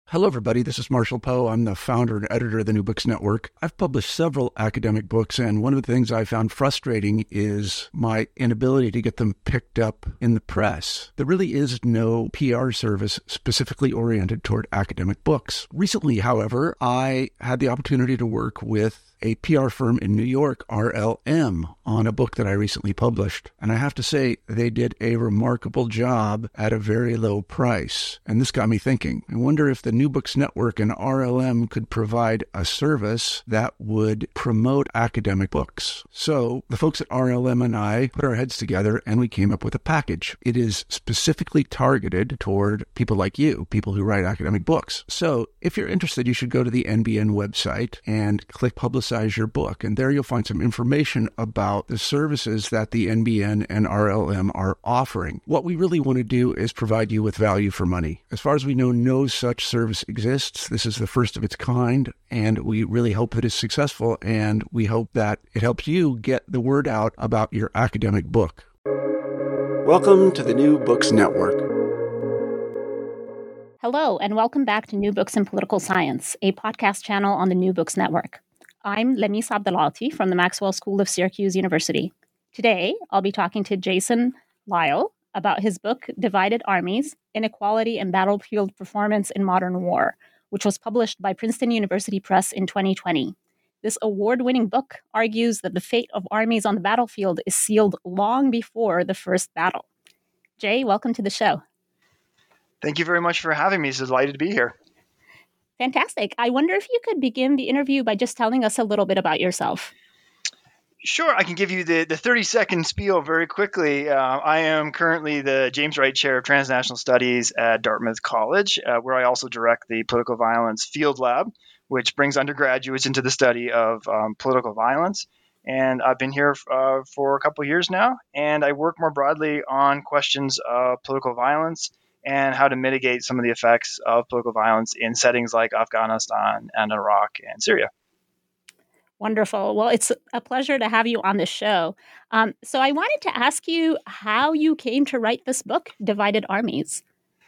Hello, everybody. This is Marshall Poe. I'm the founder and editor of the New Books Network. I've published several academic books, and one of the things I found frustrating is my inability to get them picked up in the press. There really is no PR service specifically oriented toward academic books. Recently, however, I had the opportunity to work with a PR firm in New York, RLM, on a book that I recently published. And I have to say, they did a remarkable job at a very low price. And this got me thinking. I wonder if the New Books Network and RLM could provide a service that would promote academic books. So the folks at RLM and I put our heads together and we came up with a package. It is specifically targeted toward people like you, people who write academic books. So if you're interested, you should go to the NBN website and click Publicize Your Book. And there you'll find some information about the services that the NBN and RLM are offering. What we really want to do is provide you with value for money. As far as we know, no such service exists. This is the first of its kind, and we really hope that it's successful, and we hope that it helps you get the word out about your academic book. Welcome to the New Books Network. Hello, and welcome back to New Books in Political Science, a podcast channel on the New Books Network. I'm Lemis Abdelalti from the Maxwell School of Syracuse University. Today, I'll be talking to Jason Lisle about his book, Divided Armies, Inequality and Battlefield Performance in Modern War, which was published by Princeton University Press in 2020. This award-winning book argues that the fate of armies on the battlefield is sealed long before the first battle. Jay, welcome to the show. Thank you very much for having me. It's delighted to be here. Fantastic. I wonder if you could begin the interview by just telling us a little bit about yourself. Sure, I can give you the 30-second spiel very quickly. I am currently the James Wright Chair of Transnational Studies at Dartmouth College, where I also direct the Political Violence Field Lab, which brings undergraduates into the study of political violence. And I've been here for a couple of years now, and I work more broadly on questions of political violence and how to mitigate some of the effects of political violence in settings like Afghanistan and Iraq and Syria. Wonderful. Well, it's a pleasure to have you on the show. So I wanted to ask you how you came to write this book, Divided Armies.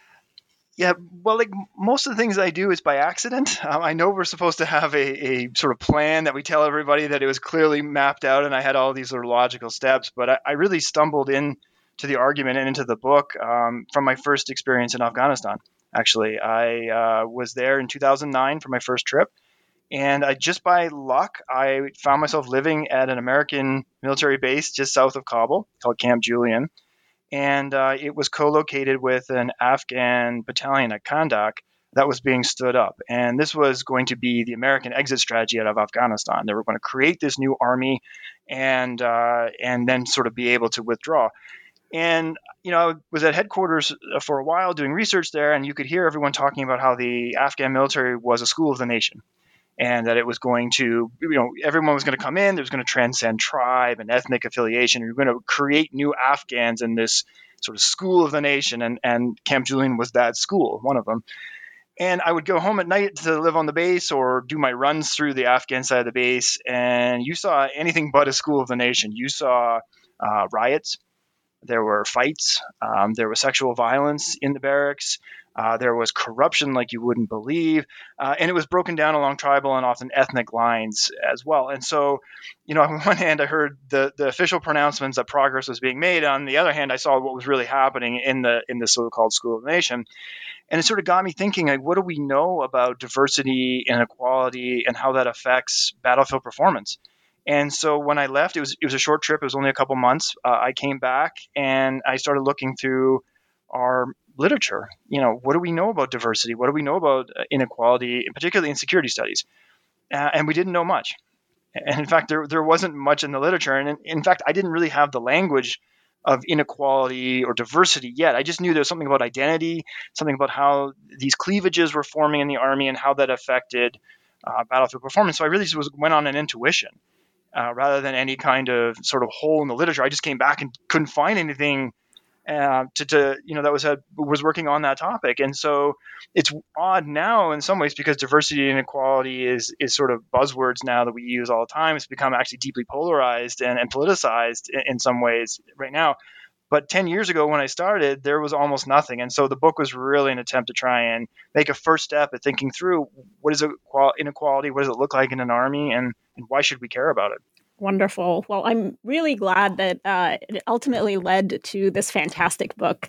Yeah, well, like most of the things I do is by accident. I know we're supposed to have a sort of plan that we tell everybody that it was clearly mapped out and I had all these sort of logical steps, but I really stumbled in to the argument and into the book from my first experience in Afghanistan. Actually, I was there in 2009 for my first trip, and just by luck, I found myself living at an American military base just south of Kabul called Camp Julian, and it was co-located with an Afghan battalion at Kandak that was being stood up. And this was going to be the American exit strategy out of Afghanistan. They were going to create this new army and then sort of be able to withdraw. And, I was at headquarters for a while doing research there, and you could hear everyone talking about how the Afghan military was a school of the nation and that it was going to, everyone was going to come in, there was going to transcend tribe and ethnic affiliation. You're going to create new Afghans in this sort of school of the nation, and Camp Julian was that school, one of them. And I would go home at night to live on the base or do my runs through the Afghan side of the base, and you saw anything but a school of the nation. You saw riots. There were fights. There was sexual violence in the barracks. There was corruption like you wouldn't believe. And it was broken down along tribal and often ethnic lines as well. And so, on one hand, I heard the official pronouncements that progress was being made. On the other hand, I saw what was really happening in the so-called school of the nation. And it sort of got me thinking, like, what do we know about diversity, inequality, and how that affects battlefield performance? And so when I left, it was a short trip. It was only a couple months. I came back and I started looking through our literature. What do we know about diversity? What do we know about inequality, particularly in security studies? And we didn't know much. And in fact, there wasn't much in the literature. And in fact, I didn't really have the language of inequality or diversity yet. I just knew there was something about identity, something about how these cleavages were forming in the army and how that affected battlefield performance. So I really just went on an intuition. Rather than any kind of sort of hole in the literature. I just came back and couldn't find anything that was working on that topic. And so it's odd now in some ways because diversity and equality is sort of buzzwords now that we use all the time. It's become actually deeply polarized and politicized in some ways right now. But 10 years ago when I started, there was almost nothing. And so the book was really an attempt to try and make a first step at thinking through what is inequality, what does it look like in an army, and why should we care about it? Wonderful. Well, I'm really glad that it ultimately led to this fantastic book.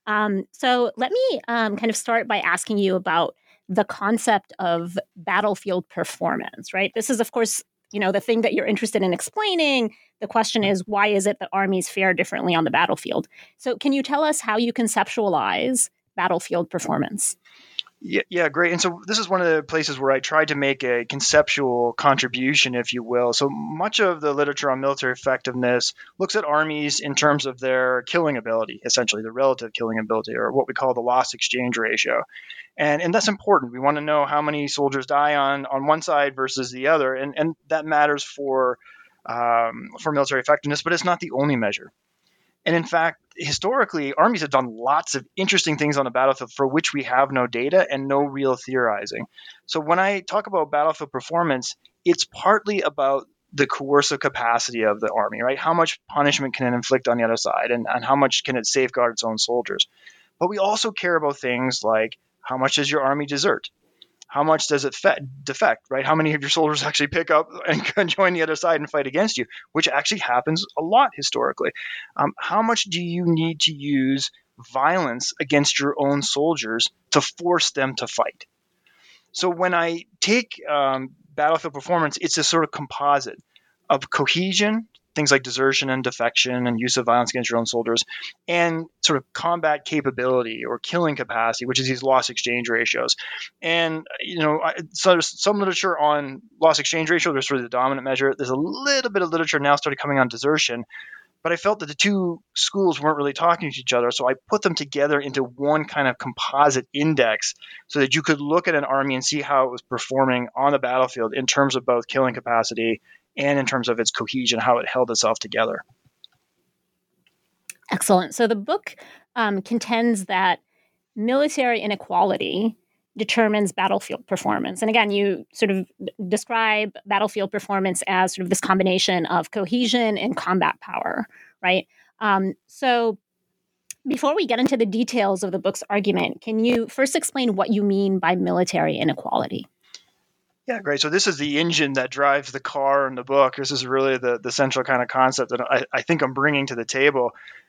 So let me kind of start by asking you about the concept of battlefield performance, right? This is, of course, the thing that you're interested in explaining. The question is, why is it that armies fare differently on the battlefield? So can you tell us how you conceptualize battlefield performance? Yeah, great. And so this is one of the places where I tried to make a conceptual contribution, if you will. So much of the literature on military effectiveness looks at armies in terms of their killing ability, essentially the relative killing ability, or what we call the loss exchange ratio. And that's important. We want to know how many soldiers die on one side versus the other, and that matters for military effectiveness, but it's not the only measure. And in fact, historically, armies have done lots of interesting things on the battlefield for which we have no data and no real theorizing. So when I talk about battlefield performance, it's partly about the coercive capacity of the army, right? How much punishment can it inflict on the other side, and how much can it safeguard its own soldiers? But we also care about things like how much does your army desert? How much does it defect, right? How many of your soldiers actually pick up and join the other side and fight against you, which actually happens a lot historically. How much do you need to use violence against your own soldiers to force them to fight? So when I take battlefield performance, it's a sort of composite of cohesion, things like desertion and defection and use of violence against your own soldiers, and sort of combat capability or killing capacity, which is these loss exchange ratios. And, so there's some literature on loss exchange ratio. There's sort of the dominant measure. There's a little bit of literature now started coming on desertion, but I felt that the two schools weren't really talking to each other. So I put them together into one kind of composite index so that you could look at an army and see how it was performing on the battlefield in terms of both killing capacity and in terms of its cohesion, how it held itself together. Excellent. So the book contends that military inequality determines battlefield performance. And again, you sort of describe battlefield performance as sort of this combination of cohesion and combat power, right? So before we get into the details of the book's argument, can you first explain what you mean by military inequality? Yeah, great. So this is the engine that drives the car in the book. This is really the central kind of concept that I think I'm bringing to the table.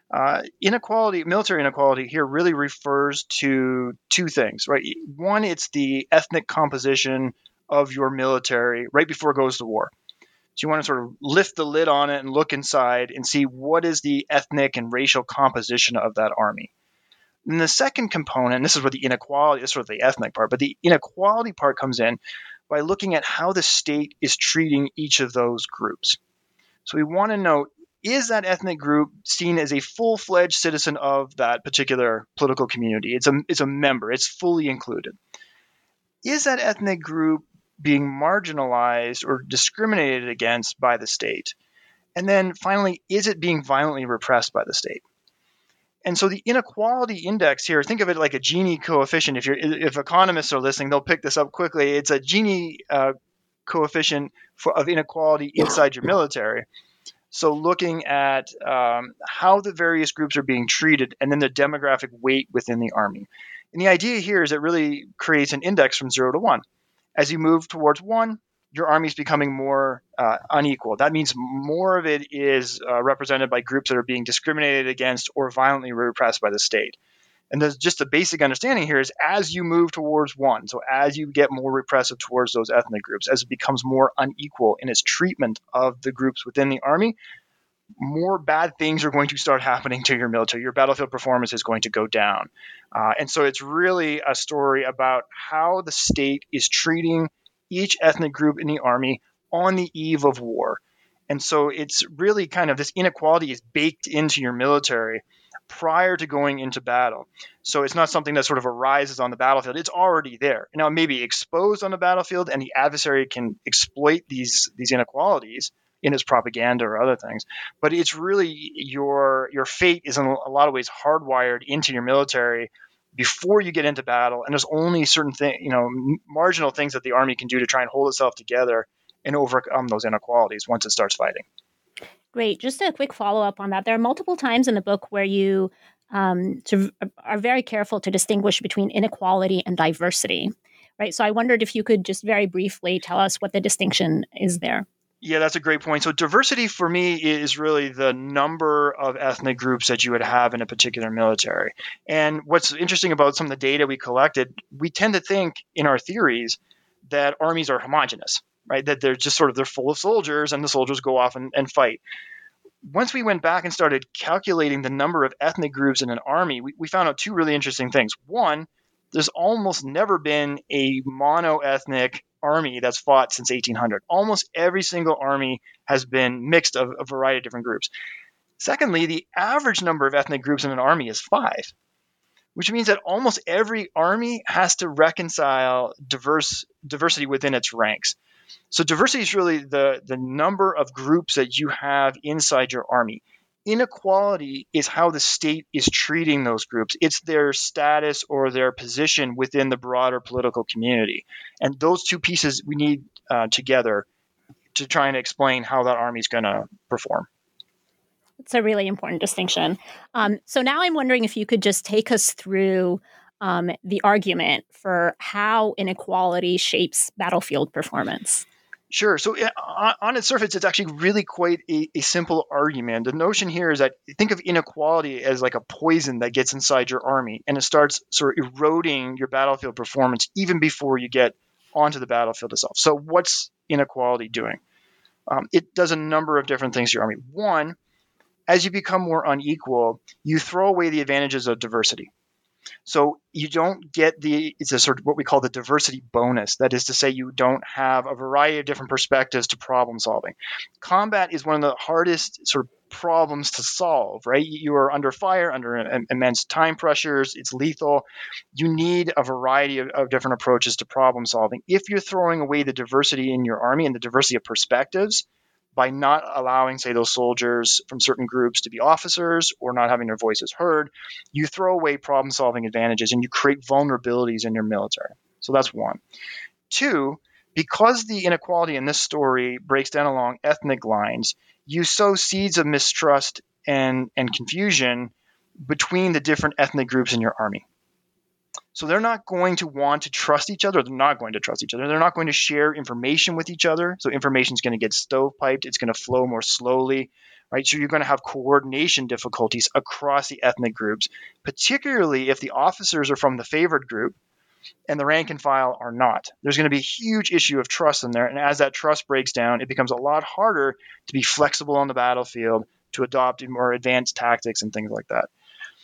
Military inequality here really refers to two things, right? One, it's the ethnic composition of your military right before it goes to war. So you want to sort of lift the lid on it and look inside and see what is the ethnic and racial composition of that army. And the second component, and this is where the inequality, this is sort of the ethnic part, but the inequality part comes in by looking at how the state is treating each of those groups. So we want to know, is that ethnic group seen as a full-fledged citizen of that particular political community? It's a member. It's fully included. Is that ethnic group being marginalized or discriminated against by the state? And then finally, is it being violently repressed by the state? And so the inequality index here, think of it like a Gini coefficient. If economists are listening, they'll pick this up quickly. It's a Gini coefficient of inequality inside your military. So looking at how the various groups are being treated and then the demographic weight within the army. And the idea here is it really creates an index from 0 to 1. As you move towards 1, your army is becoming more unequal. That means more of it is represented by groups that are being discriminated against or violently repressed by the state. And there's just the basic understanding here is as you move towards 1, so as you get more repressive towards those ethnic groups, as it becomes more unequal in its treatment of the groups within the army, more bad things are going to start happening to your military. Your battlefield performance is going to go down. And so it's really a story about how the state is treating each ethnic group in the army on the eve of war. And so it's really kind of this inequality is baked into your military prior to going into battle. So it's not something that sort of arises on the battlefield. It's already there. Now, it may be exposed on the battlefield, and the adversary can exploit these inequalities in its propaganda or other things. But it's really your fate is in a lot of ways hardwired into your military before you get into battle, and there's only certain marginal things that the army can do to try and hold itself together and overcome those inequalities once it starts fighting. Great. Just a quick follow-up on that. There are multiple times in the book where you are very careful to distinguish between inequality and diversity, right? So I wondered if you could just very briefly tell us what the distinction is there. Yeah, that's a great point. So diversity for me is really the number of ethnic groups that you would have in a particular military. And what's interesting about some of the data we collected, we tend to think in our theories that armies are homogenous, right? That they're just they're full of soldiers and the soldiers go off and fight. Once we went back and started calculating the number of ethnic groups in an army, we found out two really interesting things. One, there's almost never been a mono-ethnic army that's fought since 1800. Almost every single army has been mixed of a variety of different groups. Secondly, the average number of ethnic groups in an army is 5, which means that almost every army has to reconcile diversity within its ranks. So diversity is really the number of groups that you have inside your army. Inequality is how the state is treating those groups. It's their status or their position within the broader political community. And those two pieces we need together to try and explain how that army is going to perform. It's a really important distinction. So now I'm wondering if you could just take us through the argument for how inequality shapes battlefield performance. Sure. So on its surface, it's actually really quite a simple argument. The notion here is that think of inequality as like a poison that gets inside your army and it starts sort of eroding your battlefield performance even before you get onto the battlefield itself. So what's inequality doing? It does a number of different things to your army. One, as you become more unequal, you throw away the advantages of diversity. So you don't get it's a sort of what we call the diversity bonus. That is to say, you don't have a variety of different perspectives to problem solving. Combat is one of the hardest sort of problems to solve, right? You are under fire, under immense time pressures. It's lethal. You need a variety of different approaches to problem solving. If you're throwing away the diversity in your army and the diversity of perspectives, by not allowing, say, those soldiers from certain groups to be officers or not having their voices heard, you throw away problem-solving advantages and you create vulnerabilities in your military. So that's one. Two, because the inequality in this story breaks down along ethnic lines, you sow seeds of mistrust and confusion between the different ethnic groups in your army. So they're not going to want to trust each other. They're not going to trust each other. They're not going to share information with each other. So information is going to get stovepiped. It's going to flow more slowly, right? So you're going to have coordination difficulties across the ethnic groups, particularly if the officers are from the favored group and the rank and file are not. There's going to be a huge issue of trust in there. And as that trust breaks down, it becomes a lot harder to be flexible on the battlefield, to adopt more advanced tactics and things like that.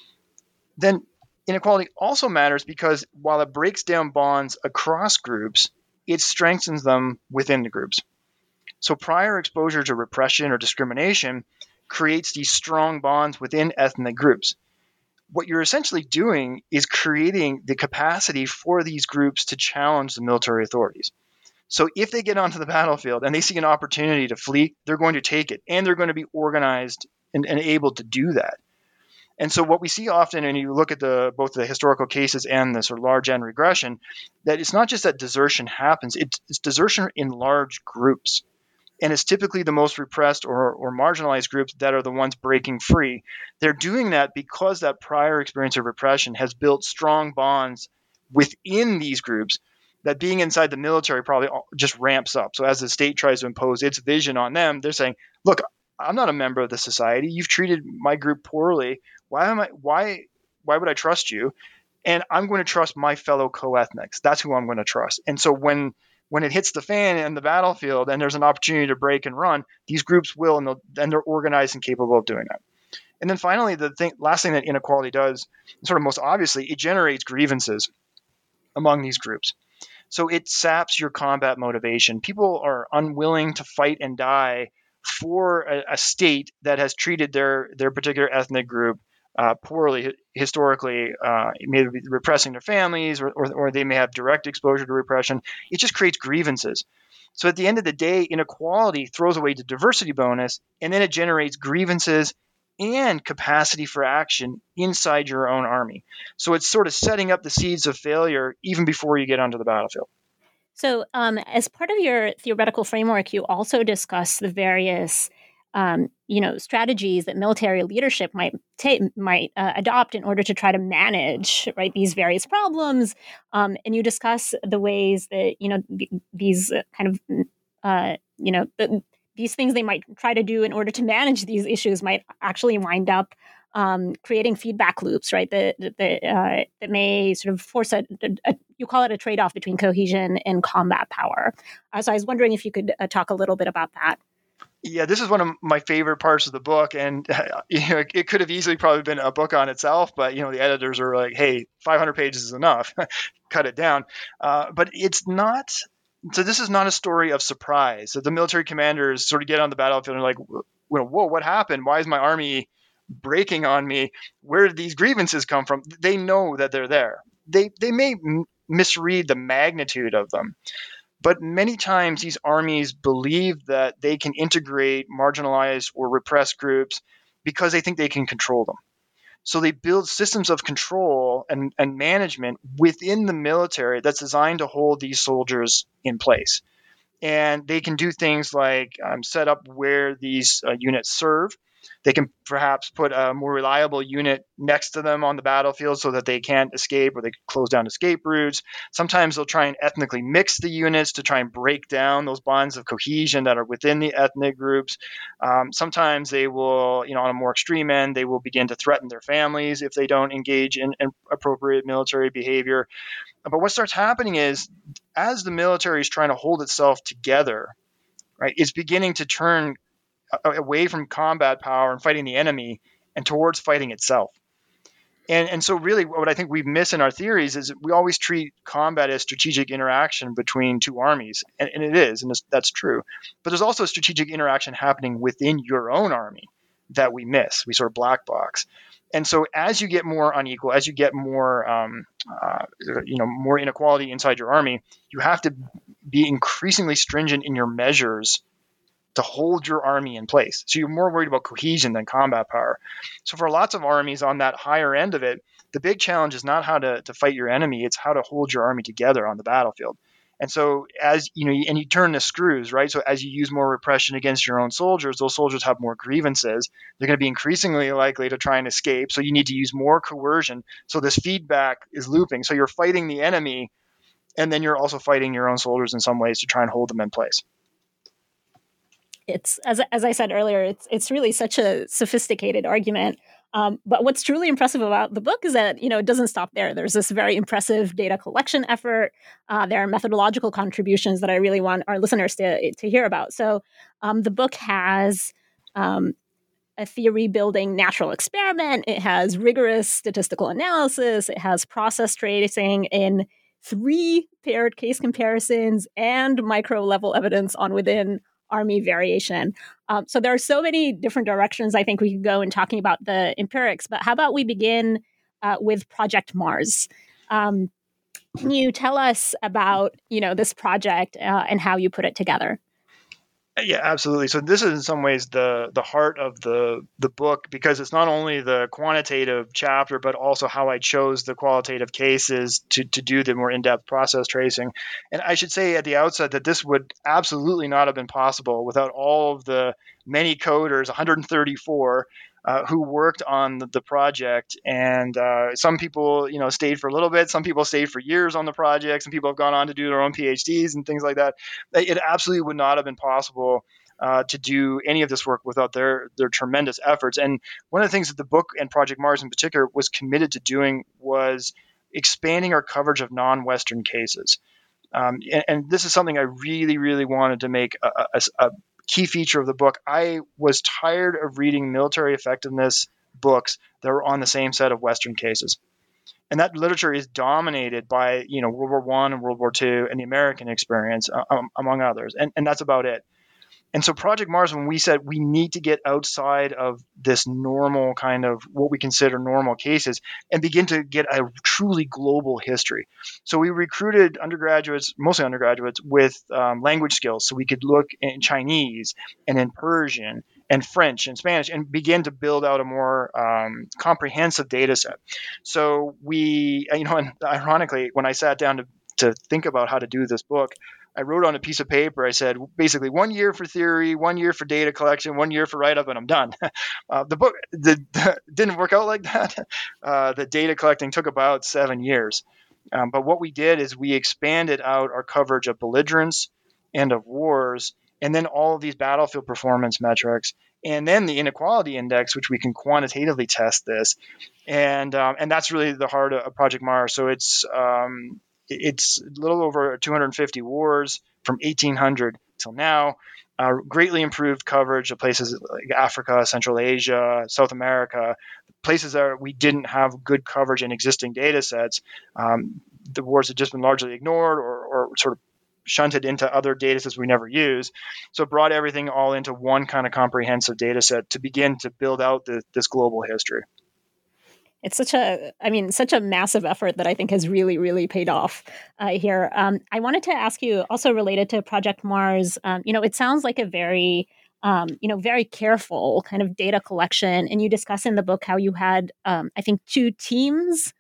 Then inequality also matters because while it breaks down bonds across groups, it strengthens them within the groups. So prior exposure to repression or discrimination creates these strong bonds within ethnic groups. What you're essentially doing is creating the capacity for these groups to challenge the military authorities. So if they get onto the battlefield and they see an opportunity to flee, they're going to take it, and they're going to be organized and able to do that. And so what we see often, and you look at both the historical cases and the sort of large N regression, that it's not just that desertion happens, it's desertion in large groups. And it's typically the most repressed or marginalized groups that are the ones breaking free. They're doing that because that prior experience of repression has built strong bonds within these groups that being inside the military probably just ramps up. So as the state tries to impose its vision on them, they're saying, look, I'm not a member of the society. You've treated my group poorly. Why would I trust you? And I'm going to trust my fellow co-ethnics. That's who I'm going to trust. And so when it hits the fan in the battlefield and there's an opportunity to break and run, these groups will, and they're organized and capable of doing that. And then finally, last thing that inequality does, sort of most obviously, it generates grievances among these groups. So it saps your combat motivation. People are unwilling to fight and die for a state that has treated their particular ethnic group poorly historically, maybe repressing their families, or they may have direct exposure to repression. It just creates grievances. So at the end of the day, inequality throws away the diversity bonus, and then it generates grievances and capacity for action inside your own army. So it's sort of setting up the seeds of failure even before you get onto the battlefield. So as part of your theoretical framework, you also discuss the various strategies that military leadership might adopt in order to try to manage, right, these various problems. And you discuss the ways that these kind of these things they might try to do in order to manage these issues might actually wind up creating feedback loops, right? That may sort of force you call it a trade-off between cohesion and combat power. So I was wondering if you could talk a little bit about that. Yeah, this is one of my favorite parts of the book, and it could have easily probably been a book on itself, but the editors are like, "Hey, 500 pages is enough, cut it down." But it's not. So this is not a story of surprise. So the military commanders sort of get on the battlefield and are like, "Whoa, what happened? Why is my army breaking on me? Where did these grievances come from?" They know that they're there. They may misread the magnitude of them. But many times these armies believe that they can integrate marginalized or repressed groups because they think they can control them. So they build systems of control and management within the military that's designed to hold these soldiers in place. And they can do things like set up where these units serve. They can perhaps put a more reliable unit next to them on the battlefield so that they can't escape, or they can close down escape routes. Sometimes they'll try and ethnically mix the units to try and break down those bonds of cohesion that are within the ethnic groups. Sometimes they will, on a more extreme end, they will begin to threaten their families if they don't engage in appropriate military behavior. But what starts happening is, as the military is trying to hold itself together, right, it's beginning to turn away from combat power and fighting the enemy and towards fighting itself. And so really what I think we miss in our theories is we always treat combat as strategic interaction between two armies. And it is, and that's true. But there's also a strategic interaction happening within your own army that we miss. We sort of black box. And so as you get more unequal, as you get more, more inequality inside your army, you have to be increasingly stringent in your measures to hold your army in place. So you're more worried about cohesion than combat power. So for lots of armies on that higher end of it, the big challenge is not how to fight your enemy, it's how to hold your army together on the battlefield. And so as and you turn the screws, right? So as you use more repression against your own soldiers, those soldiers have more grievances. They're going to be increasingly likely to try and escape. So you need to use more coercion. So this feedback is looping. So you're fighting the enemy, and then you're also fighting your own soldiers in some ways to try and hold them in place. It's as I said earlier, it's really such a sophisticated argument. But what's truly impressive about the book is that it doesn't stop there. There's this very impressive data collection effort. There are methodological contributions that I really want our listeners to hear about. So the book has a theory building natural experiment. It has rigorous statistical analysis. It has process tracing in 3 paired case comparisons and micro level evidence on within Army variation. So there are so many different directions I think we could go in talking about the empirics, but how about we begin with Project Mars? Can you tell us about, this project and how you put it together? Yeah, absolutely. So this is in some ways the heart of the book, because it's not only the quantitative chapter, but also how I chose the qualitative cases to do the more in-depth process tracing. And I should say at the outset that this would absolutely not have been possible without all of the many coders, 134, who worked on the project. And some people, stayed for a little bit. Some people stayed for years on the project. Some people have gone on to do their own PhDs and things like that. It absolutely would not have been possible to do any of this work without their tremendous efforts. And one of the things that the book, and Project Mars in particular, was committed to doing was expanding our coverage of non-Western cases. And this is something I really, really wanted to make a key feature of the book. I was tired of reading military effectiveness books that were on the same set of Western cases. And that literature is dominated by, World War I and World War II and the American experience, among others. And that's about it. And so Project Mars, when we said we need to get outside of this normal kind of what we consider normal cases and begin to get a truly global history. So we recruited undergraduates, mostly undergraduates, with language skills. So we could look in Chinese and in Persian and French and Spanish and begin to build out a more comprehensive data set. So we, and ironically, when I sat down to to think about how to do this book, I wrote on a piece of paper, I said, basically 1 year for theory, 1 year for data collection, 1 year for write-up, and I'm done. The book didn't work out like that. The data collecting took about 7 years. But what we did is we expanded out our coverage of belligerents and of wars, and then all of these battlefield performance metrics, and then the inequality index, which we can quantitatively test this. And that's really the heart of Project Mars. So it's a little over 250 wars from 1800 till now, greatly improved coverage of places like Africa, Central Asia, South America, places that we didn't have good coverage in existing data sets. The wars had just been largely ignored or sort of shunted into other data sets we never use. So it brought everything all into one kind of comprehensive data set to begin to build out this global history. It's such a massive effort that I think has really, really paid off here. I wanted to ask you, also related to Project Mars, it sounds like a very, very careful kind of data collection. And you discuss in the book how you had, I think, 2 teams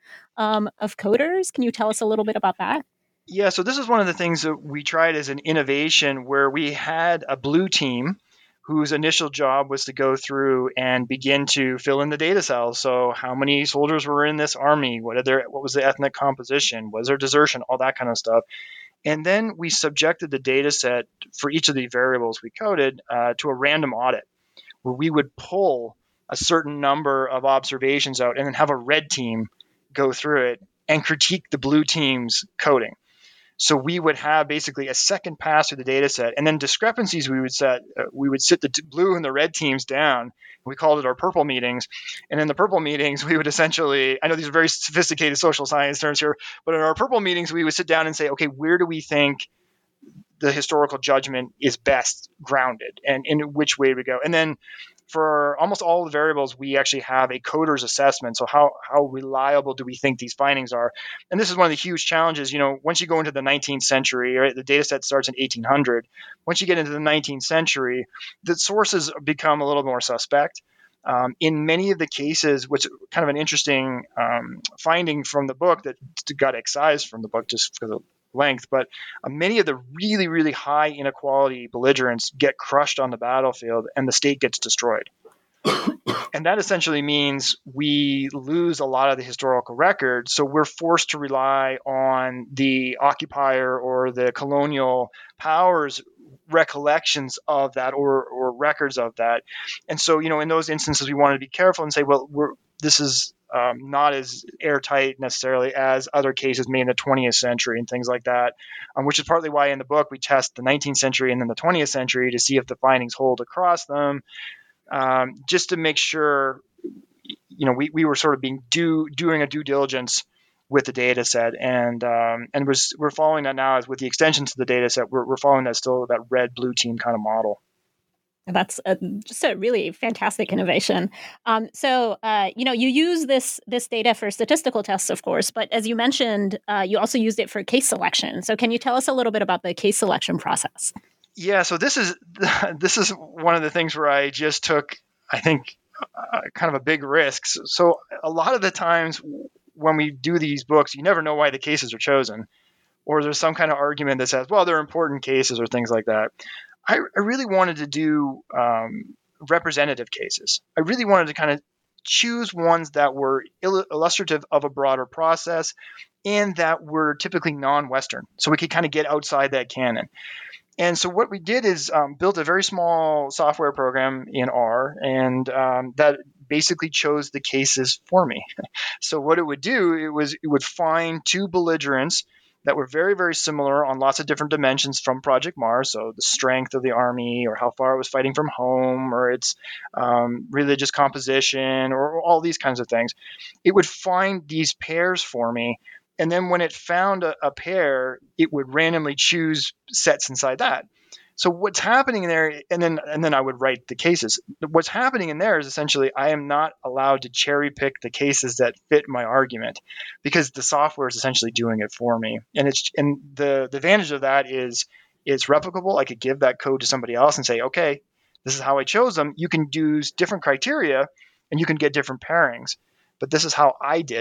of coders. Can you tell us a little bit about that? Yeah, so this is one of the things that we tried as an innovation, where we had a blue team whose initial job was to go through and begin to fill in the data cells. So how many soldiers were in this army? What was the ethnic composition? Was there desertion? All that kind of stuff. And then we subjected the data set for each of the variables we coded to a random audit, where we would pull a certain number of observations out and then have a red team go through it and critique the blue team's coding. So we would have basically a second pass through the data set, and then discrepancies we would set. We would sit the blue and the red teams down. We called it our purple meetings. And in the purple meetings, we would essentially, I know these are very sophisticated social science terms here, but in our purple meetings, we would sit down and say, okay, where do we think the historical judgment is best grounded, and in which way we go? And then for almost all the variables, we actually have a coder's assessment. So how reliable do we think these findings are? And this is one of the huge challenges. Once you go into the 19th century, right, the data set starts in 1800. Once you get into the 19th century, the sources become a little more suspect. In many of the cases, which kind of an interesting finding from the book that got excised from the book just because of length, but many of the really, really high inequality belligerents get crushed on the battlefield and the state gets destroyed. And that essentially means we lose a lot of the historical record. So we're forced to rely on the occupier or the colonial powers recollections of that or records of that. And so, in those instances, we want to be careful and say, well, this is not as airtight necessarily as other cases made in the 20th century and things like that, which is partly why in the book we test the 19th century and then the 20th century to see if the findings hold across them, just to make sure, we were sort of doing a due diligence with the data set, and we're following that now as with the extensions to the data set. We're following that red blue team kind of model. That's just a really fantastic innovation. So you use this data for statistical tests, of course, but as you mentioned, you also used it for case selection. So can you tell us a little bit about the case selection process? Yeah, so this is one of the things where I just took, I think, kind of a big risk. So a lot of the times when we do these books, you never know why the cases are chosen, or there's some kind of argument that says, well, they're important cases or things like that. I really wanted to do representative cases. I really wanted to kind of choose ones that were illustrative of a broader process and that were typically non-Western, so we could kind of get outside that canon. And so what we did is built a very small software program in R, and that basically chose the cases for me. So what it would do, it would find 2 belligerents that were very, very similar on lots of different dimensions from Project Mars. So the strength of the army, or how far it was fighting from home, or its religious composition, or all these kinds of things. It would find these pairs for me. And then when it found a pair, it would randomly choose sets inside that. So what's happening there, and then I would write the cases. What's happening in there is essentially I am not allowed to cherry pick the cases that fit my argument, because the software is essentially doing it for me. And the advantage of that is it's replicable. I could give that code to somebody else and say, okay, this is how I chose them. You can use different criteria and you can get different pairings, but this is how I did it.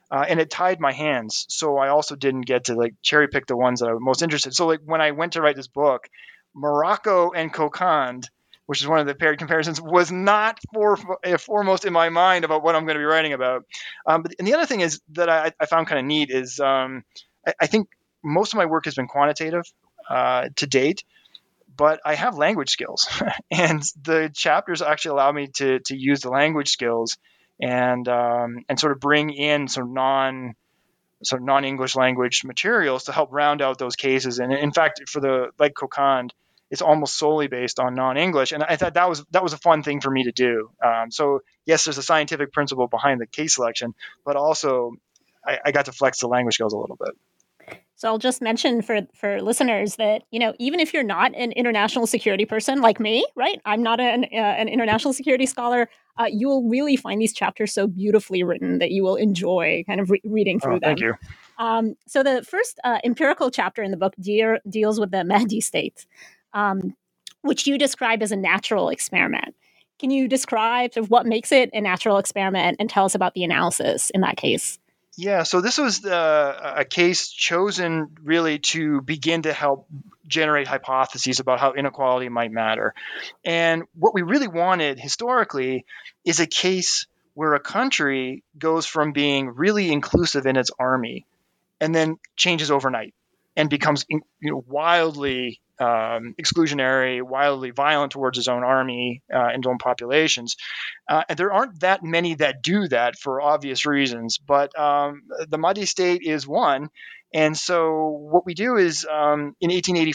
and it tied my hands. So I also didn't get to like cherry pick the ones that I was most interested. So like when I went to write this book, Morocco and Kokand, which is one of the paired comparisons, was not foremost in my mind about what I'm going to be writing about. And the other thing is that I found kind of neat is I think most of my work has been quantitative to date, but I have language skills, and the chapters actually allow me to use the language skills and sort of bring in some non-English language materials to help round out those cases. And in fact, for the like Kokand, it's almost solely based on non-English, and I thought that was a fun thing for me to do. So yes, there's a scientific principle behind the case selection, but also I got to flex the language skills a little bit. So I'll just mention for listeners that, even if you're not an international security person like me, right? I'm not an international security scholar. You will really find these chapters so beautifully written that you will enjoy kind of reading through them. Thank you. So the first empirical chapter in the book deals with the Mahdi state, which you describe as a natural experiment. Can you describe sort of what makes it a natural experiment and tell us about the analysis in that case? Yeah, so this was a case chosen really to begin to help generate hypotheses about how inequality might matter. And what we really wanted historically is a case where a country goes from being really inclusive in its army and then changes overnight and becomes wildly exclusionary, wildly violent towards its own army and its own populations. And there aren't that many that do that for obvious reasons, but the Mahdi state is one. And so what we do is in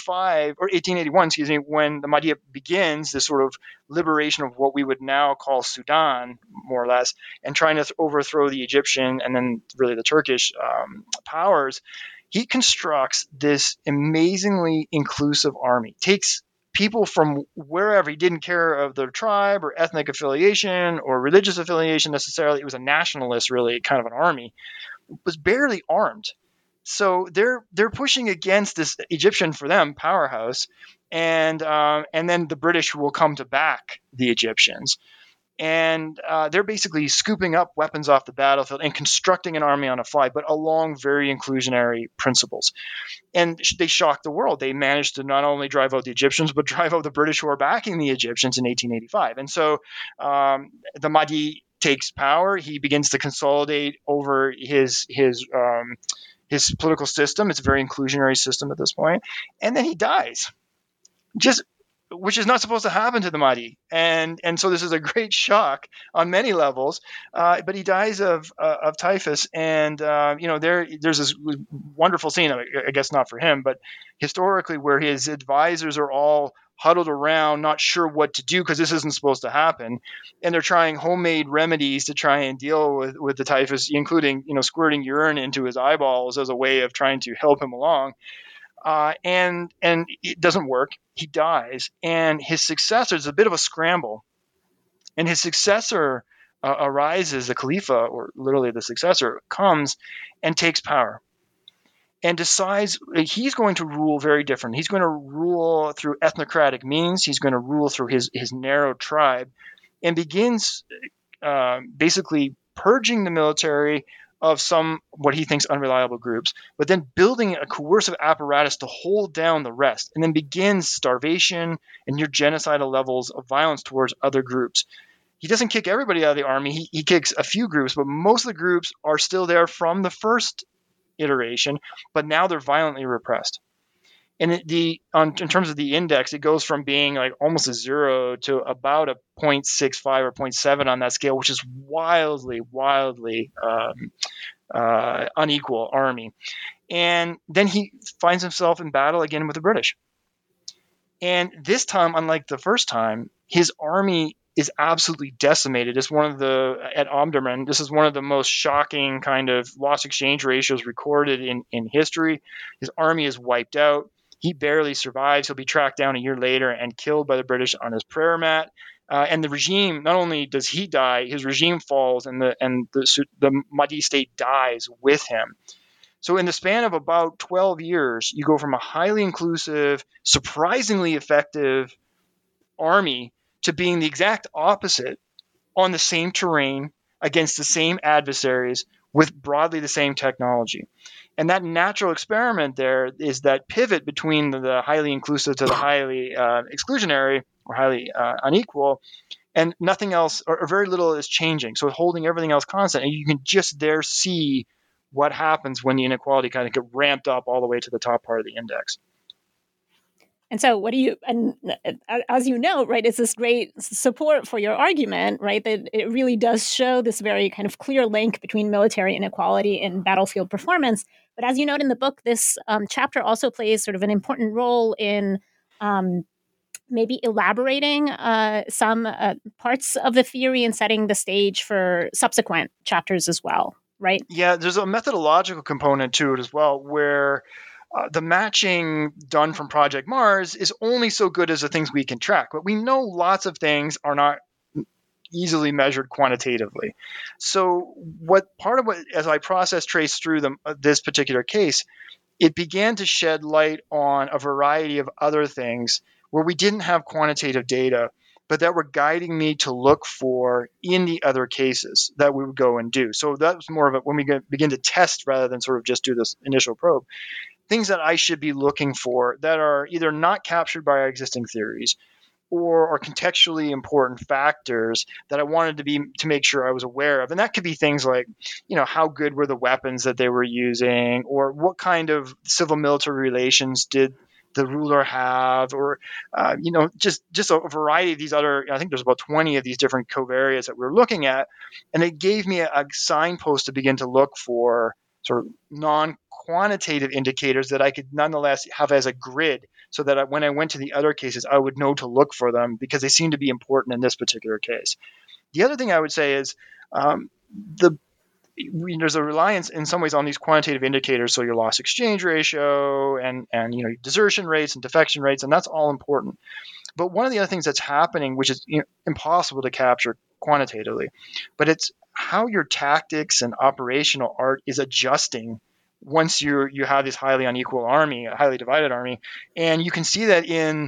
1881, when the Mahdi begins this sort of liberation of what we would now call Sudan, more or less, and trying to overthrow the Egyptian and then really the Turkish powers, he constructs this amazingly inclusive army, takes people from wherever. He didn't care of their tribe or ethnic affiliation or religious affiliation necessarily. It was a nationalist, really, kind of an army. It was barely armed. So they're pushing against this Egyptian, for them, powerhouse, and then the British will come to back the Egyptians. And they're basically scooping up weapons off the battlefield and constructing an army on the fly, but along very inclusionary principles. And they shocked the world. They managed to not only drive out the Egyptians, but drive out the British who are backing the Egyptians in 1885. And so the Mahdi takes power. He begins to consolidate over his political system. It's a very inclusionary system at this point. And then he dies. Which is not supposed to happen to the Mahdi. And so this is a great shock on many levels. But he dies of typhus. And, there's this wonderful scene, I guess not for him, but historically, where his advisors are all huddled around, not sure what to do because this isn't supposed to happen. And they're trying homemade remedies to try and deal with the typhus, including, squirting urine into his eyeballs as a way of trying to help him along. And it doesn't work. He dies, and his successor is a bit of a scramble. And his successor arises, the Khalifa, or literally the successor, comes and takes power and decides he's going to rule very different. He's going to rule through ethnocratic means. He's going to rule through his narrow tribe, and begins basically purging the military of some what he thinks unreliable groups, but then building a coercive apparatus to hold down the rest, and then begins starvation and near genocidal levels of violence towards other groups. He doesn't kick everybody out of the army. He kicks a few groups, but most of the groups are still there from the first iteration, but now they're violently repressed. And in terms of the index, it goes from being like almost a 0 to about a 0.65 or 0.7 on that scale, which is wildly unequal army. And then he finds himself in battle again with the British. And this time, unlike the first time, his army is absolutely decimated. It's at Omdurman, this is one of the most shocking kind of loss exchange ratios recorded in history. His army is wiped out. He barely survives. He'll be tracked down a year later and killed by the British on his prayer mat. And the regime, not only does he die, his regime falls, and the Mahdi state dies with him. So in the span of about 12 years, you go from a highly inclusive, surprisingly effective army to being the exact opposite on the same terrain against the same adversaries with broadly the same technology. And that natural experiment there is that pivot between the highly inclusive to the highly exclusionary or highly unequal, and nothing else or very little is changing. So holding everything else constant, and you can just there see what happens when the inequality kind of get ramped up all the way to the top part of the index. And so and as you know, right, it's this great support for your argument, right, that it really does show this very kind of clear link between military inequality and battlefield performance. But as you note in the book, this chapter also plays sort of an important role in maybe elaborating some parts of the theory and setting the stage for subsequent chapters as well, right? Yeah, there's a methodological component to it as well, where the matching done from Project Mars is only so good as the things we can track. But we know lots of things are not easily measured quantitatively. So as I traced through this particular case, it began to shed light on a variety of other things where we didn't have quantitative data, but that were guiding me to look for in the other cases that we would go and do. So that was more of when we begin to test rather than sort of just do this initial probe. Things that I should be looking for that are either not captured by our existing theories or are contextually important factors that I wanted to make sure I was aware of. And that could be things like, how good were the weapons that they were using, or what kind of civil military relations did the ruler have, or, just a variety of these other, I think there's about 20 of these different covariates that we're looking at. And it gave me a signpost to begin to look for sort of non-quantitative indicators that I could nonetheless have as a grid, so that when I went to the other cases, I would know to look for them because they seem to be important in this particular case. The other thing I would say is there's a reliance in some ways on these quantitative indicators, so your loss exchange ratio and desertion rates and defection rates, and that's all important. But one of the other things that's happening, which is impossible to capture quantitatively, but it's how your tactics and operational art is adjusting once you have this highly unequal army, a highly divided army. And you can see that in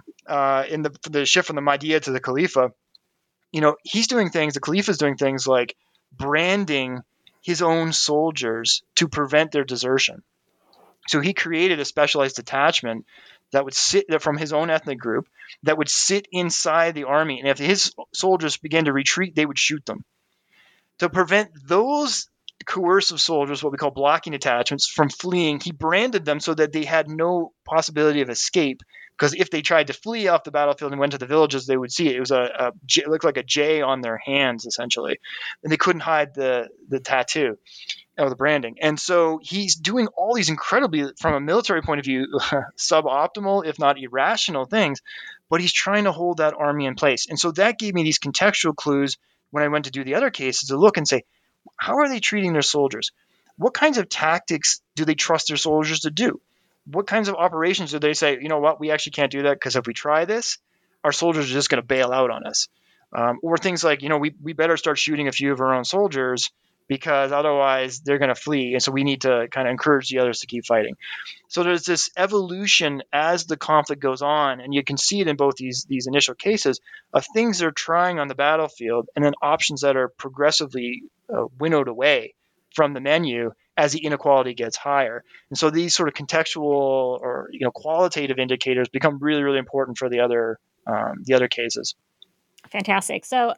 the shift from the Mahdiya to the Khalifa. He's doing things, the Khalifa is doing things like branding his own soldiers to prevent their desertion. So he created a specialized detachment that would sit from his own ethnic group that would sit inside the army. And if his soldiers began to retreat, they would shoot them. To prevent those coercive soldiers, what we call blocking detachments, from fleeing, he branded them so that they had no possibility of escape. Because if they tried to flee off the battlefield and went to the villages, they would see it. It was it looked like a J on their hands, essentially. And they couldn't hide the tattoo or the branding. And so he's doing all these incredibly, from a military point of view, suboptimal, if not irrational things, but he's trying to hold that army in place. And so that gave me these contextual clues when I went to do the other cases to look and say, how are they treating their soldiers? What kinds of tactics do they trust their soldiers to do? What kinds of operations do they say, you know what, we actually can't do that because if we try this, our soldiers are just going to bail out on us. Or things like, we better start shooting a few of our own soldiers because otherwise they're going to flee. And so we need to kind of encourage the others to keep fighting. So there's this evolution as the conflict goes on, and you can see it in both these initial cases of things they're trying on the battlefield and then options that are progressively winnowed away from the menu as the inequality gets higher. And so these sort of contextual or qualitative indicators become really, really important for the other cases. Fantastic. So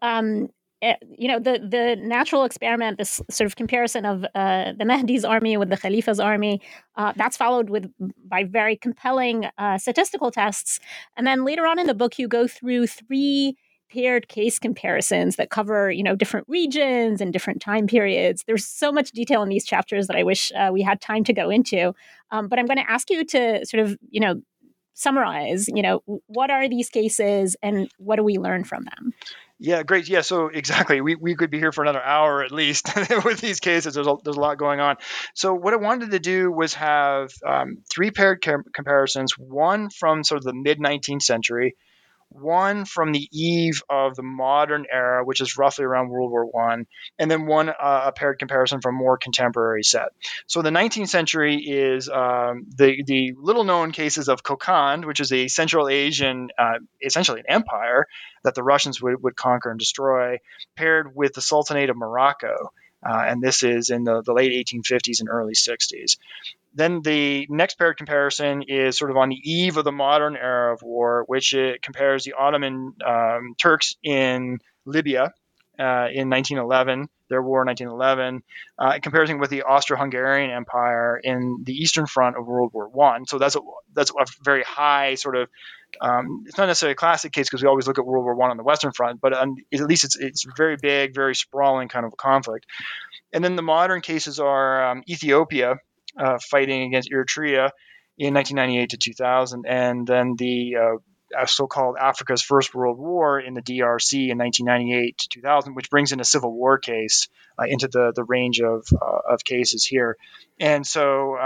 the natural experiment, this sort of comparison of the Mahdi's army with the Khalifa's army, that's followed by very compelling statistical tests. And then later on in the book, you go through 3 paired case comparisons that cover, different regions and different time periods. There's so much detail in these chapters that I wish we had time to go into. But I'm going to ask you to sort of, summarize, what are these cases and what do we learn from them? Yeah, great. Yeah, so exactly. We could be here for another hour at least with these cases. There's a lot going on. So what I wanted to do was have 3 paired comparisons, one from sort of the mid-19th century, one from the eve of the modern era, which is roughly around World War I, and then one a paired comparison from more contemporary set. So the 19th century is the little-known cases of Kokand, which is a Central Asian, essentially an empire that the Russians would conquer and destroy, paired with the Sultanate of Morocco. and this is in the late 1850s and early 60s. Then the next paired comparison is sort of on the eve of the modern era of war, which it compares the Ottoman Turks in Libya in 1911, their war in 1911, comparing with the Austro-Hungarian Empire in the Eastern Front of World War I. So that's a very high sort of, it's not necessarily a classic case because we always look at World War I on the Western Front, but at least it's very big, very sprawling kind of a conflict. And then the modern cases are Ethiopia fighting against Eritrea in 1998 to 2000, and then the so-called Africa's First World War in the DRC in 1998 to 2000, which brings in a civil war case into the range of cases here. And so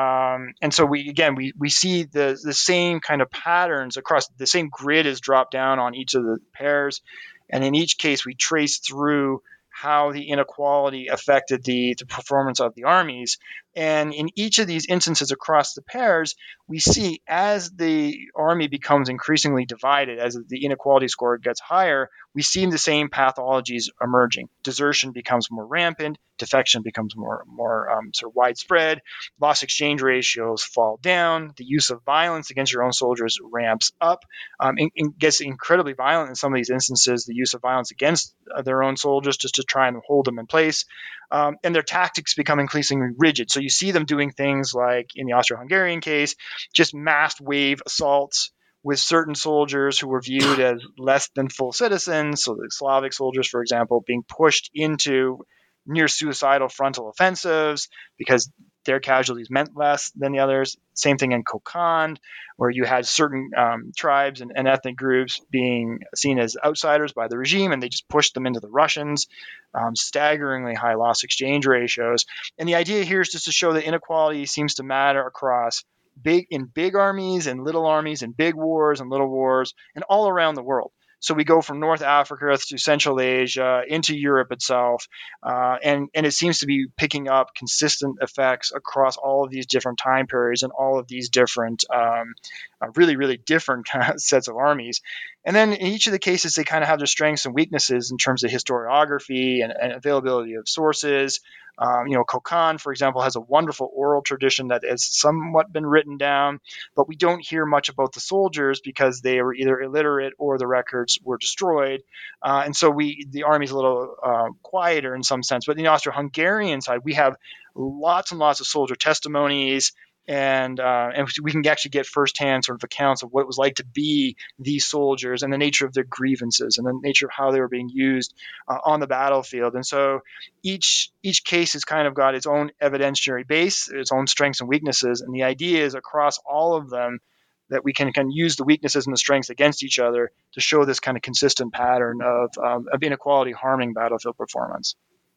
we see the same kind of patterns across the same grid is dropped down on each of the pairs, and in each case we trace through how the inequality affected the performance of the armies. And in each of these instances across the pairs, we see as the army becomes increasingly divided, as the inequality score gets higher, we see the same pathologies emerging. Desertion becomes more rampant, defection becomes more sort of widespread, loss exchange ratios fall down, the use of violence against your own soldiers ramps up, and gets incredibly violent in some of these instances, the use of violence against their own soldiers just to try and hold them in place. And their tactics become increasingly rigid. So you see them doing things like, in the Austro-Hungarian case, just mass wave assaults with certain soldiers who were viewed as less than full citizens. So the Slavic soldiers, for example, being pushed into near suicidal frontal offensives because their casualties meant less than the others. Same thing in Kokand, where you had certain tribes and ethnic groups being seen as outsiders by the regime, and they just pushed them into the Russians. Staggeringly high loss exchange ratios. And the idea here is just to show that inequality seems to matter across big armies and little armies, and big wars and little wars, and all around the world. So we go from North Africa to Central Asia into Europe itself, and it seems to be picking up consistent effects across all of these different time periods and all of these different, really, really different kind of sets of armies. And then in each of the cases, they kind of have their strengths and weaknesses in terms of historiography and availability of sources. Kokand, for example, has a wonderful oral tradition that has somewhat been written down, but we don't hear much about the soldiers because they were either illiterate or the records were destroyed. And so the army's a little quieter in some sense. But in the Austro-Hungarian side, we have lots and lots of soldier testimonies, and we can actually get firsthand sort of accounts of what it was like to be these soldiers and the nature of their grievances and the nature of how they were being used on the battlefield. And so each case has kind of got its own evidentiary base, its own strengths and weaknesses, and the idea is across all of them that we can use the weaknesses and the strengths against each other to show this kind of consistent pattern of inequality harming battlefield performance.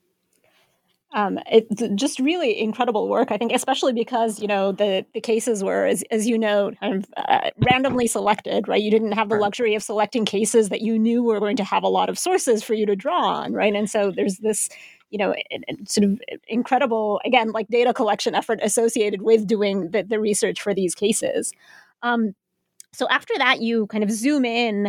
It's just really incredible work, I think, especially because, the cases were, as you know, kind of randomly selected, right? You didn't have the luxury of selecting cases that you knew were going to have a lot of sources for you to draw on, right? And so there's this, sort of incredible, again, like data collection effort associated with doing the research for these cases. So after that, you kind of zoom in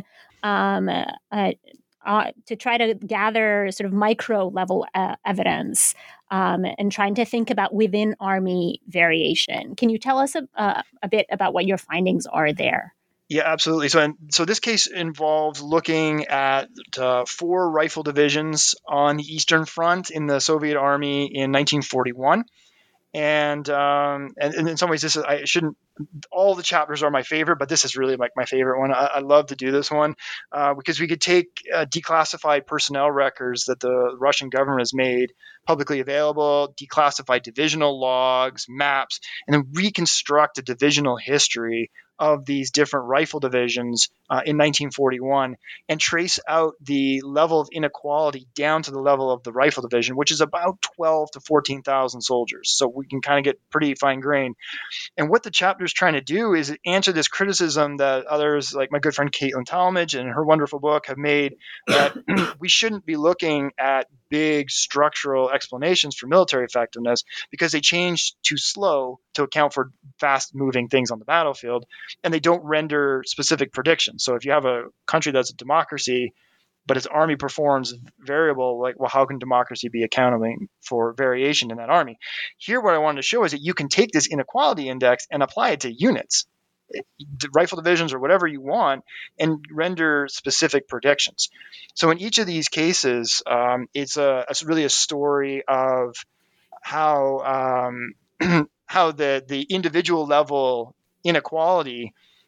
to try to gather sort of micro level evidence and trying to think about within Army variation. Can you tell us a bit about what your findings are there? Yeah, absolutely. So this case involves looking at 4 rifle divisions on the Eastern Front in the Soviet Army in 1941. And in some ways, all the chapters are my favorite, but this is really like my favorite one. I love to do this one because we could take declassified personnel records that the Russian government has made publicly available, declassified divisional logs, maps, and then reconstruct a divisional history of these different rifle divisions in 1941 and trace out the level of inequality down to the level of the rifle division, which is about 12 to 14,000 soldiers. So we can kind of get pretty fine grained. And what the chapter is trying to do is answer this criticism that others, like my good friend Caitlin Talmadge in her wonderful book, have made, that we shouldn't be looking at big structural explanations for military effectiveness because they change too slow to account for fast moving things on the battlefield, and they don't render specific predictions. So if you have a country that's a democracy, but as army performs variable, like, well, how can democracy be accounting for variation in that army? Here, what I wanted to show is that you can take this inequality index and apply it to units, rifle divisions or whatever you want, and render specific predictions. So in each of these cases, it's really a story of how how the individual level inequality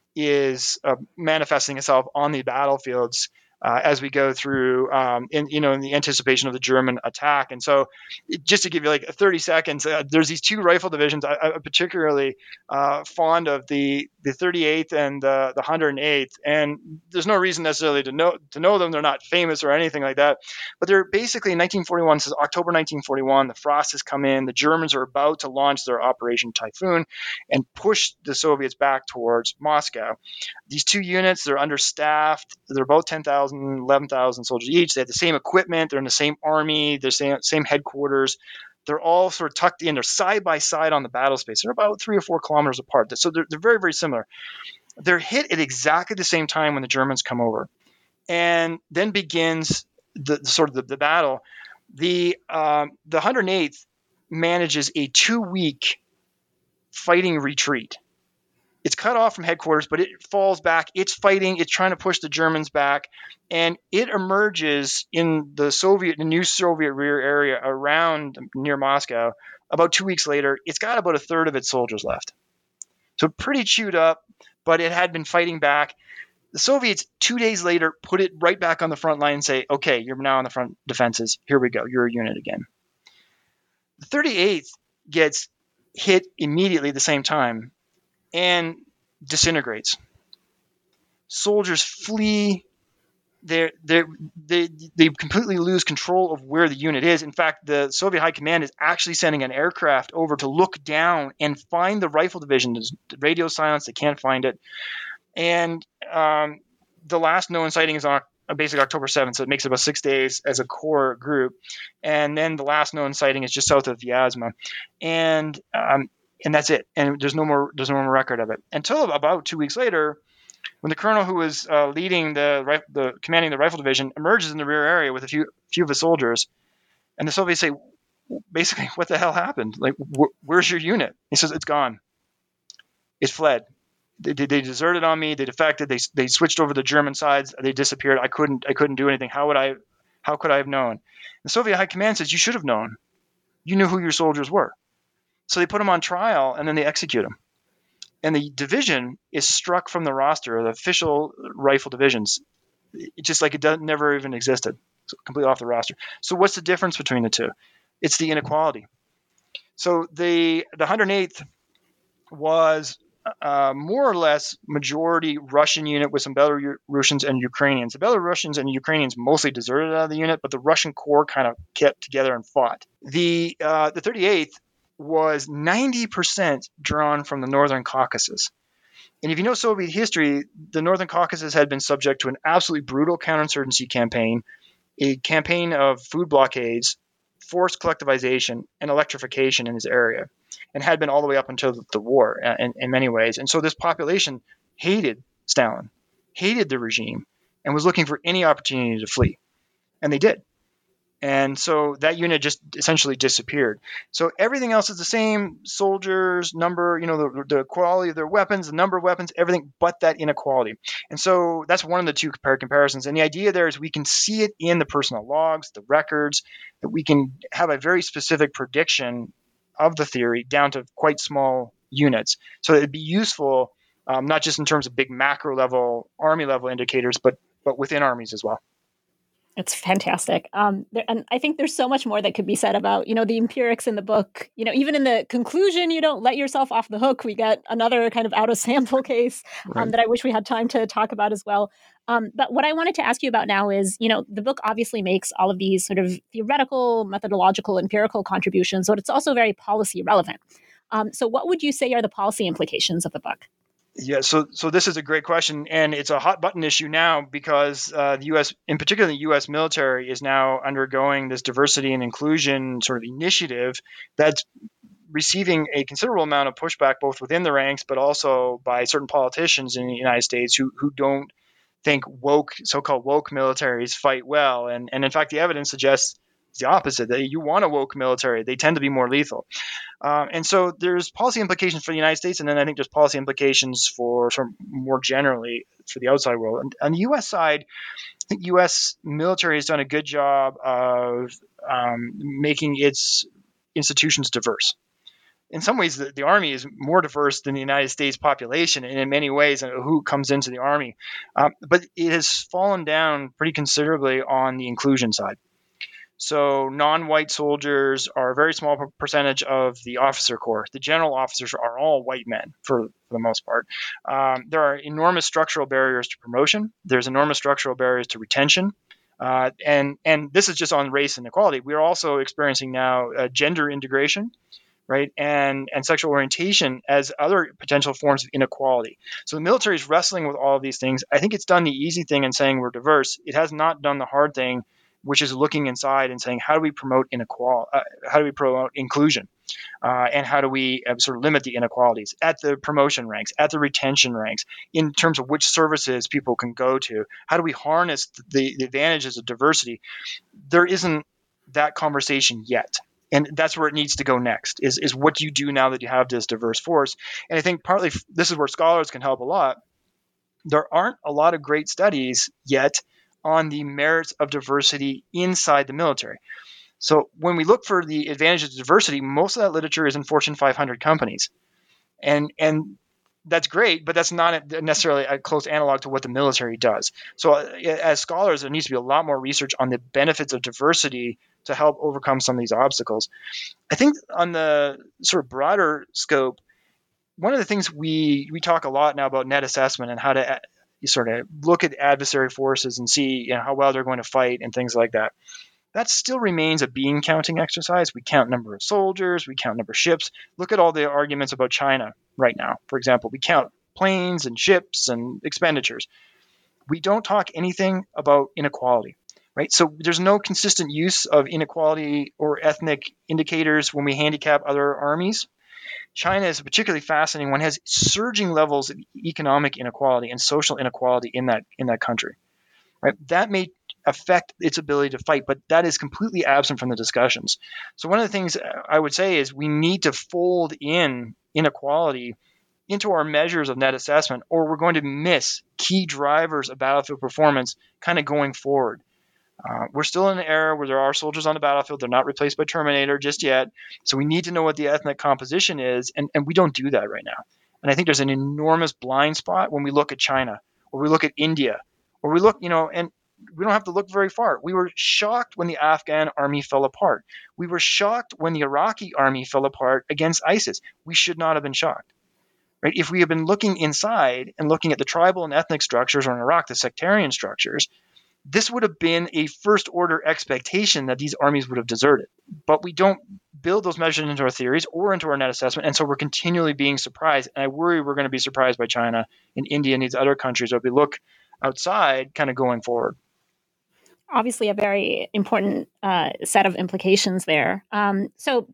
is manifesting itself on the battlefields as we go through in the anticipation of the German attack. And so just to give you like 30 seconds, there's these two rifle divisions. I'm particularly fond of the 38th and the 108th, and there's no reason necessarily to know them. They're not famous or anything like that, but they're basically in 1941. This is October 1941. The frost has come in. The Germans are about to launch their Operation Typhoon and push the Soviets back towards Moscow. These two units, they're understaffed. They're about 10,000, 11,000 soldiers each. They have the same equipment. They're in the same army. They're same headquarters. They're all sort of tucked in. They're side by side on the battle space. They're about 3 or 4 kilometers apart. So they're very, very similar. They're hit at exactly the same time when the Germans come over. And then begins the battle. The 108th manages a 2-week fighting retreat. It's cut off from headquarters, but it falls back. It's fighting. It's trying to push the Germans back, and it emerges in the new Soviet rear area around near Moscow. About 2 weeks later, it's got about a third of its soldiers left. So pretty chewed up, but it had been fighting back. The Soviets 2 days later put it right back on the front line and say, "Okay, you're now on the front defenses. Here we go. You're a unit again." The 38th gets hit immediately at the same time and disintegrates. Soldiers flee. They completely lose control of where the unit is. In fact, the Soviet High Command is actually sending an aircraft over to look down and find the rifle division. There's radio silence. They can't find it. And the last known sighting is on basically October 7th, so it makes it about 6 days as a core group. And then the last known sighting is just south of Vyazma. And that's it. And there's no more record of it until about 2 weeks later, when the colonel who was commanding the rifle division emerges in the rear area with a few of his soldiers, and the Soviets say, basically, what the hell happened? Like, where's your unit? He says, it's gone. It fled. They deserted on me. They defected. They switched over the German sides. They disappeared. I couldn't do anything. How could I have known? The Soviet High Command says, you should have known. You knew who your soldiers were. So they put them on trial, and then they execute them. And the division is struck from the roster of the official rifle divisions. It's just like it never even existed. So completely off the roster. So what's the difference between the two? It's the inequality. So the 108th was more or less majority Russian unit with some Belarusians and Ukrainians. The Belarusians and Ukrainians mostly deserted out of the unit, but the Russian corps kind of kept together and fought. The 38th was 90% drawn from the Northern Caucasus. And if you know Soviet history, the Northern Caucasus had been subject to an absolutely brutal counterinsurgency campaign, a campaign of food blockades, forced collectivization, and electrification in this area, and had been all the way up until the war in many ways. And so this population hated Stalin, hated the regime, and was looking for any opportunity to flee. And they did. And so that unit just essentially disappeared. So everything else is the same: soldiers, number, the quality of their weapons, the number of weapons, everything but that inequality. And so that's one of the two comparisons. And the idea there is we can see it in the personal logs, the records, that we can have a very specific prediction of the theory down to quite small units. So it'd be useful, not just in terms of big macro level, army level indicators, but within armies as well. It's fantastic. And I think there's so much more that could be said about, the empirics in the book. Even in the conclusion, you don't let yourself off the hook. We got another kind of out of sample case that I wish we had time to talk about as well. But what I wanted to ask you about now is, the book obviously makes all of these sort of theoretical, methodological, empirical contributions, but it's also very policy relevant. So what would you say are the policy implications of the book? Yeah, so this is a great question, and it's a hot button issue now because the U.S., in particular the U.S. military, is now undergoing this diversity and inclusion sort of initiative that's receiving a considerable amount of pushback both within the ranks, but also by certain politicians in the United States who don't think so-called woke militaries fight well. And in fact, the evidence suggests the opposite, that you want a woke military. They tend to be more lethal. And so there's policy implications for the United States, and then I think there's policy implications for sort of more generally for the outside world. And on the U.S. side, I think U.S. military has done a good job of making its institutions diverse. In some ways, the Army is more diverse than the United States population, and in many ways, who comes into the Army. But it has fallen down pretty considerably on the inclusion side. So non-white soldiers are a very small percentage of the officer corps. The general officers are all white men for the most part. There are enormous structural barriers to promotion. There's enormous structural barriers to retention. And this is just on race and equality. We are also experiencing now gender integration, right, and sexual orientation as other potential forms of inequality. So the military is wrestling with all of these things. I think it's done the easy thing in saying we're diverse. It has not done the hard thing, which is looking inside and saying, how do we promote inequality? How do we promote inclusion? And how do we sort of limit the inequalities at the promotion ranks, at the retention ranks, in terms of which services people can go to? How do we harness the advantages of diversity? There isn't that conversation yet. And that's where it needs to go next, is what do you do now that you have this diverse force? And I think partly this is where scholars can help a lot. There aren't a lot of great studies yet on the merits of diversity inside the military. So when we look for the advantages of diversity, most of that literature is in Fortune 500 companies. And that's great, but that's not necessarily a close analog to what the military does. So as scholars, there needs to be a lot more research on the benefits of diversity to help overcome some of these obstacles. I think on the sort of broader scope, one of the things we talk a lot now about net assessment and how to sort of look at adversary forces and see how well they're going to fight and things like that. That still remains a bean counting exercise. We count number of soldiers, we count number of ships. Look at all the arguments about China right now. For example, we count planes and ships and expenditures. We don't talk anything about inequality, right? So there's no consistent use of inequality or ethnic indicators when we handicap other armies. China is a particularly fascinating one. It has surging levels of economic inequality and social inequality in that country. Right? That may affect its ability to fight, but that is completely absent from the discussions. So one of the things I would say is we need to fold in inequality into our measures of net assessment, or we're going to miss key drivers of battlefield performance kind of going forward. We're still in an era where there are soldiers on the battlefield. They're not replaced by Terminator just yet. So we need to know what the ethnic composition is, and we don't do that right now. And I think there's an enormous blind spot when we look at China, or we look at India, or we look, and we don't have to look very far. We were shocked when the Afghan army fell apart. We were shocked when the Iraqi army fell apart against ISIS. We should not have been shocked. Right? If we had been looking inside and looking at the tribal and ethnic structures, or in Iraq, the sectarian structures, this would have been a first order expectation that these armies would have deserted. But we don't build those measures into our theories or into our net assessment. And so we're continually being surprised. And I worry we're going to be surprised by China and India and these other countries as we look outside kind of going forward. Obviously, a very important set of implications there. So,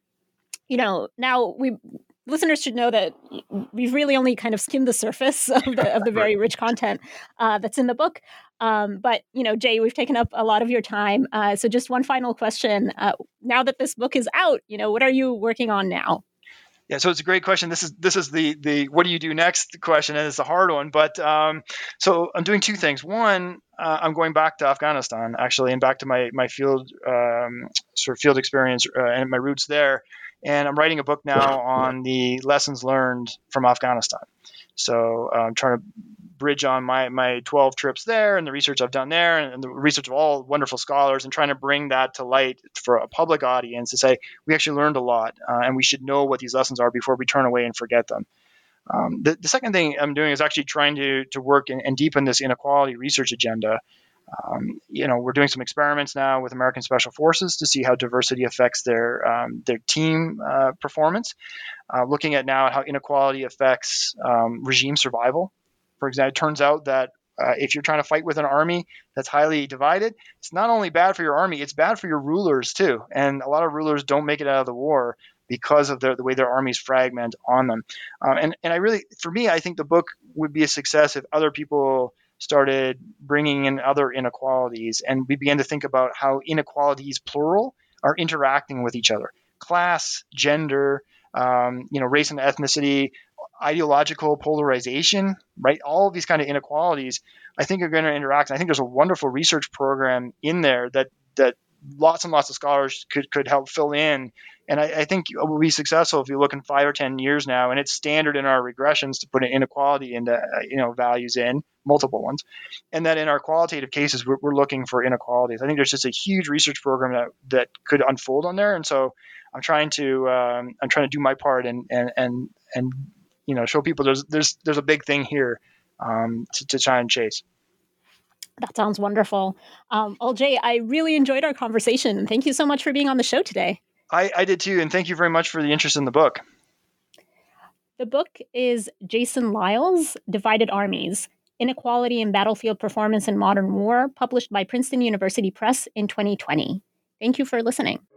now listeners should know that we've really only kind of skimmed the surface of the very rich content that's in the book. But, Jay, we've taken up a lot of your time. So just one final question. Now that this book is out, what are you working on now? Yeah, so it's a great question. This is the what do you do next question, and it's a hard one. But so I'm doing two things. One, I'm going back to Afghanistan, actually, and back to my field sort of field experience and my roots there. And I'm writing a book now on the lessons learned from Afghanistan. So I'm trying to bridge on my 12 trips there and the research I've done there and the research of all wonderful scholars, and trying to bring that to light for a public audience to say, we actually learned a lot and we should know what these lessons are before we turn away and forget them. The second thing I'm doing is actually trying to work and deepen this inequality research agenda. We're doing some experiments now with American Special Forces to see how diversity affects their team performance. Looking at now how inequality affects regime survival. For example, it turns out that if you're trying to fight with an army that's highly divided, it's not only bad for your army, it's bad for your rulers too. And a lot of rulers don't make it out of the war because of the way their armies fragment on them. And I really, for me, I think the book would be a success if other people started bringing in other inequalities, and we began to think about how inequalities, plural, are interacting with each other. Class, gender, race and ethnicity, ideological polarization, right? All of these kind of inequalities, I think, are going to interact. And I think there's a wonderful research program in there that lots and lots of scholars could help fill in. And I think it will be successful if you look in 5 or 10 years now, and it's standard in our regressions to put an inequality into values in, multiple ones, and that in our qualitative cases we're looking for inequalities. I think there's just a huge research program that could unfold on there, and so I'm trying to do my part and show people there's a big thing here to try and chase. That sounds wonderful. Jay, I really enjoyed our conversation. Thank you so much for being on the show today. I did too, and thank you very much for the interest in the book. The book is Jason Lyle's Divided Armies: Inequality in Battlefield Performance in Modern War, published by Princeton University Press in 2020. Thank you for listening.